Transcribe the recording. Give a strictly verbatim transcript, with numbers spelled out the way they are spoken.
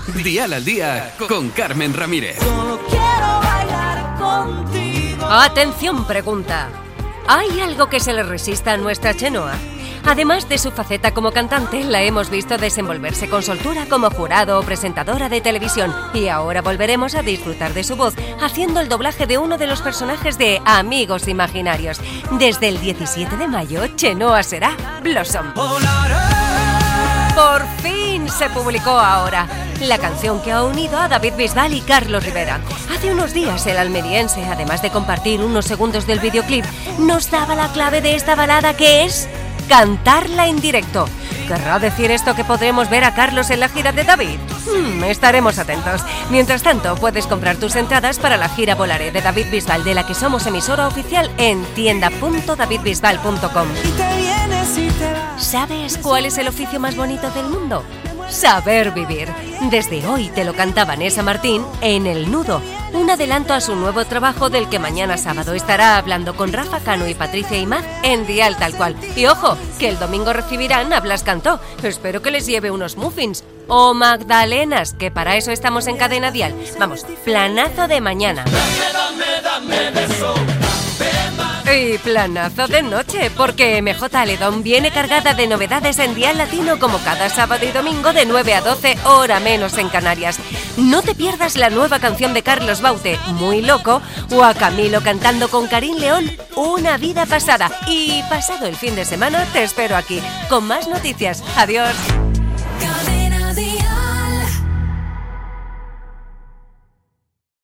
Dial al Día con Carmen Ramírez. Solo quiero bailar contigo. Atención, pregunta. ¿Hay algo que se le resista a nuestra Chenoa? Además de su faceta como cantante, la hemos visto desenvolverse con soltura como jurado o presentadora de televisión. Y ahora volveremos a disfrutar de su voz haciendo el doblaje de uno de los personajes de Amigos Imaginarios. Desde el diecisiete de mayo, Chenoa será Blossom. Por fin se publicó ahora la canción que ha unido a David Bisbal y Carlos Rivera. Hace unos días el almeriense, además de compartir unos segundos del videoclip, nos daba la clave de esta balada, que es cantarla en directo. ¿Querrá decir esto que podremos ver a Carlos en la gira de David? Hmm, estaremos atentos. Mientras tanto, puedes comprar tus entradas para la gira Volaré de David Bisbal, de la que somos emisora oficial, en tienda punto david bisbal punto com. ¿Sabes cuál es el oficio más bonito del mundo? Saber vivir. Desde hoy te lo canta Vanessa Martín en El Nudo, un adelanto a su nuevo trabajo del que mañana sábado estará hablando con Rafa Cano y Patricia Imaz en Dial Tal Cual. Y ojo, que el domingo recibirán a Blas Cantó. Espero que les lleve unos muffins. O magdalenas, que para eso estamos en Cadena Dial. Vamos, planazo de mañana. Y planazo de noche, porque M J Aledón viene cargada de novedades en Dial Latino como cada sábado y domingo de nueve a doce, hora menos en Canarias. No te pierdas la nueva canción de Carlos Baute, Muy Loco, o a Camilo cantando con Karim León, Una Vida Pasada. Y pasado el fin de semana te espero aquí, con más noticias. Adiós.